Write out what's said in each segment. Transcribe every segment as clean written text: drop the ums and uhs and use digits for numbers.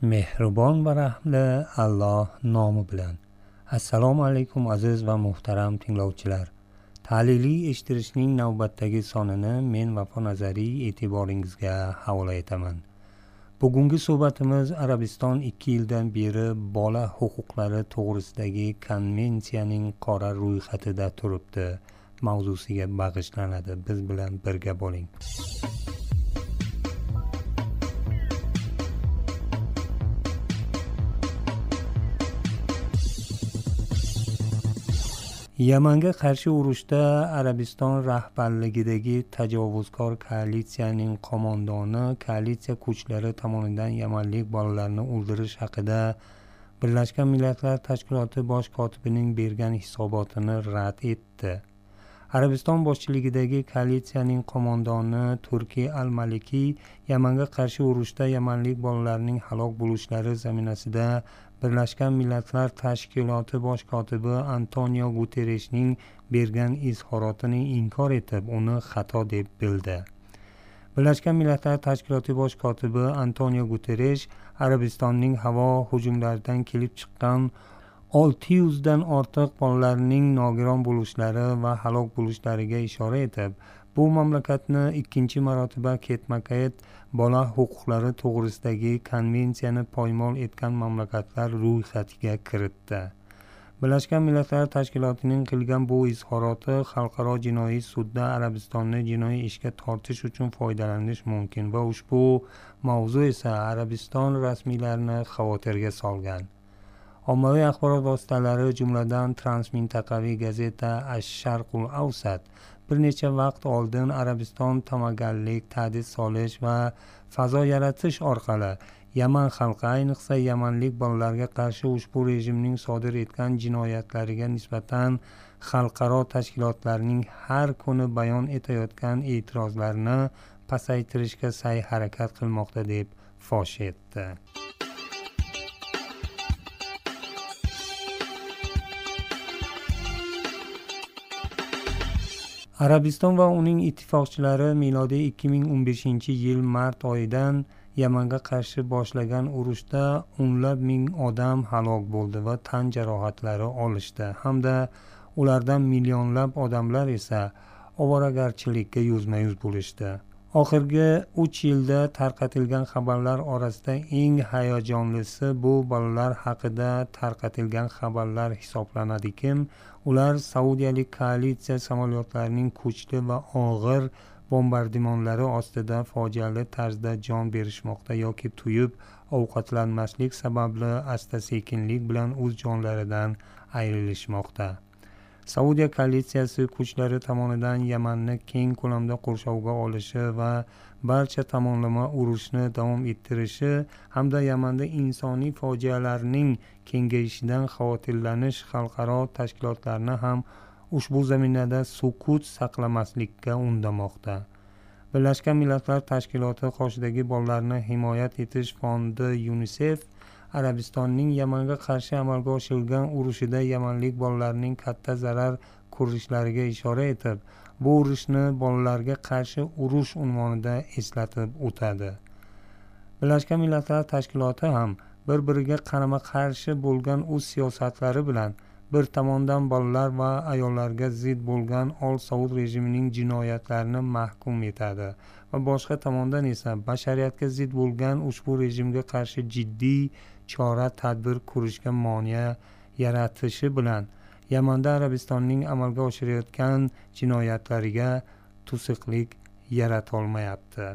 mehribon va rahmli Alloh nomi bilan. Assalomu alaykum aziz va muhtaram tinglovchilar. Tahliliy eshittirishning navbatdagi sonini men Vafo Nazariy e'tiboringizga havola etaman. Bugungi suhbatimiz Arabiston 2 yildan beri bola huquqlari to'g'risidagi konvensiyaning qora ro'yxatida turibdi mavzusiga bag'ishlanadi. Biz bilan birga bo'ling. Yamanga qarshi urushda Arabiston rahbarligidagi tajovuzkor koalitsiyaning qo'mondoni koalitsiya kuchlari tomonidan yamanlik bolalarni o'ldirish haqida Birlashgan Millatlar Tashkiloti bosh kotibining bergan hisobotini rad etdi. Arabiston boshchiligidagi koalitsiyaning qo'mondoni Turkiy al-Maliki Yamanga qarshi urushda yamanlik bolalarning halok bo'lishlari zaminasida Birlashgan Millatlar Tashkiloti bosh kotibi Antonio Guterresning bergan izhorotini inkor etib, uni xato deb bildi. Birlashgan Millatlar Tashkiloti bosh kotibi Antonio Guterres Arabistonning havo hujumlaridan kelib chiqqan 600 dan ortiq bolalarning nogiron bo'lishlari va halok bo'lishlariga ishora etib, bu mamlakatni ikkinchi marotaba ketma-ket bola huquqlari to'g'risidagi konvensiyani poymol etgan mamlakatlar ro'yxatiga kiritdi. Birlashgan Millatlar Tashkilotining qilgan bu izhoroti xalqaro jinoiy sudda Arabistonni jinoiy ishga tortish uchun foydalanish mumkin va ushbu mavzu esa Arabiston rasmiylarini xavotirga solgan. Ommaviy axborot vositalari, jumladan transmintaqaviy gazeta Ash-Sharqul Awsat bir necha vaqt oldin Arabiston ta'magallik, ta'dis solish va fazo yaratish orqali Yaman xalqi, ayniqsa yamanlik bolalarga qarshi ushbu rejimning sodir etgan jinoyatlariga nisbatan xalqaro tashkilotlarning har kuni bayon etayotgan e'tirozlarini pasaytirishga sa'y-harakat qilmoqda deb fosh etdi. Arabiston va uning ittifoqchilari milodiy 2015-yil mart oyidan Yamanga qarshi boshlagan urushda o'nlab ming odam halok bo'ldi va tan jarohatlari olishdi, hamda ulardan millionlab odamlar esa ovoragarchilikka yuzma-yuz bo'lishdi. Oxirgi 3 yilda tarqatilgan xabarlar orasida eng hayajonlisi bu bolalar haqida tarqatilgan xabarlar hisoblanadiki, ular saudiyalik koalitsiya samolyotlarining kuchli va og'ir bombardimonlari ostida fojiali tarzda jon berishmoqda yoki tuyib ovqatlanmaslik sababli asta-sekinlik bilan o'z jonlaridan ayrilishmoqda. Saudiya koalitsiyasi kuchlari tomonidan Yamanni keng ko'lamda qurshovga olishi va barcha tomonlama urushni davom ettirishi hamda Yamanda insoniy fojialarning kengayishidan xavotirlanish xalqaro tashkilotlarni ham ushbu zaminada sukut saqlamaslikka undamoqda. Birlashgan Millatlar Tashkiloti qoshidagi bolalarni himoya etish fondi UNICEF Arabistonning Yamanga qarshi amalga oshirilgan urushida yamanlik bolalarning katta zarar ko'rishlariga ishora etib, bu urushni bolalarga qarshi urush unvonida eslatib o'tadi. Birlashgan Millatlar Tashkiloti ham bir-biriga qarama-qarshi bo'lgan o'z siyosatlari bilan bir tomondan bolalar va ayollarga zid bo'lgan Ol Saud rejimining jinoyatlarini mahkum etadi va boshqa tomondan esa bashariyatga zid bo'lgan ushbu rejimga qarshi jiddiy chora-tadbir ko'rishga moniya yaratishi bilan Yamanda Arabistonning amalga oshirayotgan jinoyatlariga to'siqlik yaratolmayapti.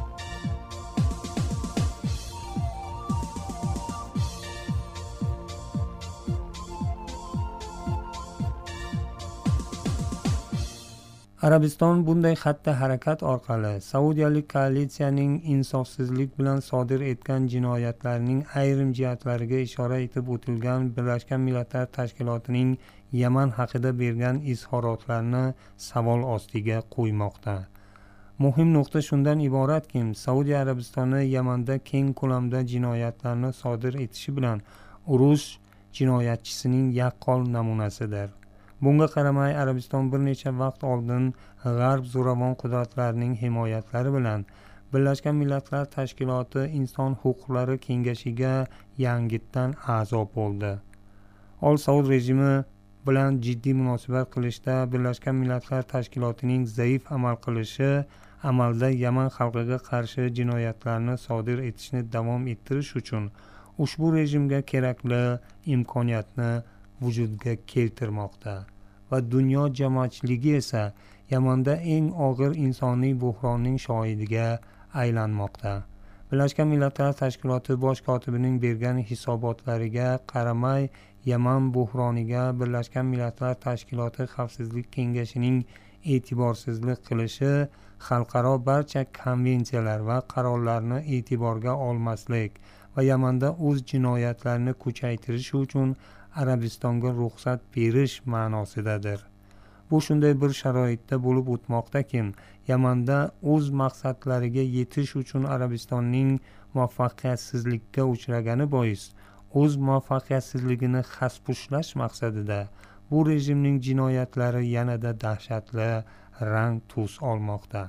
Arabiston bunday xatti harakat orqali saudiyalik koalitsiyaning insofsizlik bilan sodir etgan jinoyatlarining ayrim jihatlariga ishora etib o'tilgan Birlashgan Millatlar Tashkilotining Yaman haqida bergan izhorotlarni savol ostiga qo'ymoqda. Muhim nuqta shundan iboratki, Saudiya Arabistoni Yamanda keng ko'lamda jinoyatlarni sodir etishi bilan urush jinoyatchisining yaqqol namunasidir. Bunga qaramay Arabiston bir necha vaqt oldin G'arb zo'ravon qudratlarining himoyatlari bilan Birlashgan Millatlar Tashkiloti Inson huquqlari kengashiga yangitdan a'zo bo'ldi. Ol Saud rejimi bilan jiddiy munosabat qilishda Birlashgan Millatlar Tashkilotining zaif amal qilishi amalda Yaman xalqiga qarshi jinoyatlarni sodir etishni davom ettirish uchun ushbu rejimga kerakli imkoniyatni vujudga keltirmoqda va dunyo jamoatchiligi esa Yamanda eng og'ir insoniy buhronning shohidiga aylanmoqda. Birlashgan Millatlar Tashkiloti bosh kotibining bergan hisobotlariga qaramay, Yaman buhroniga Birlashgan Millatlar Tashkiloti Xavfsizlik kengashining e'tiborsizlik qilishi, xalqaro barcha konvensiyalar va qarorlarni e'tiborga olmaslik va Yamanda o'z jinoyatlarini kuchaytirish uchun Arabistonga ruxsat berish ma'nosidadir. Bu shunday bir sharoitda bo'lib o'tmoqdaki, Yamanda o'z maqsadlariga yetish uchun Arabistonning muvaffaqiyatsizlikka uchragani bois o'z muvaffaqiyatsizligini xaspushlash maqsadida bu rejimning jinoyatlari yanada dahshatli rang tus olmoqda.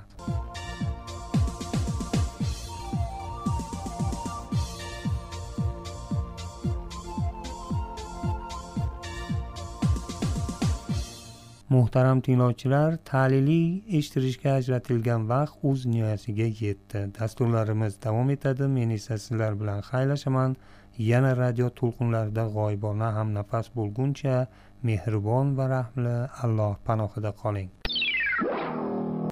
Muhtaram tinglovchilar, ta'liliy eshittirishga ajratilgan vaqt o'z nihoyasiga yetdi. Dasturlarimiz davom etadi. Men esa sizlar bilan xayrlashaman. Yana radio to'lqinlarida g'oyibona hamnafas bo'lguncha mehribon va rahmli Alloh panohida qoling.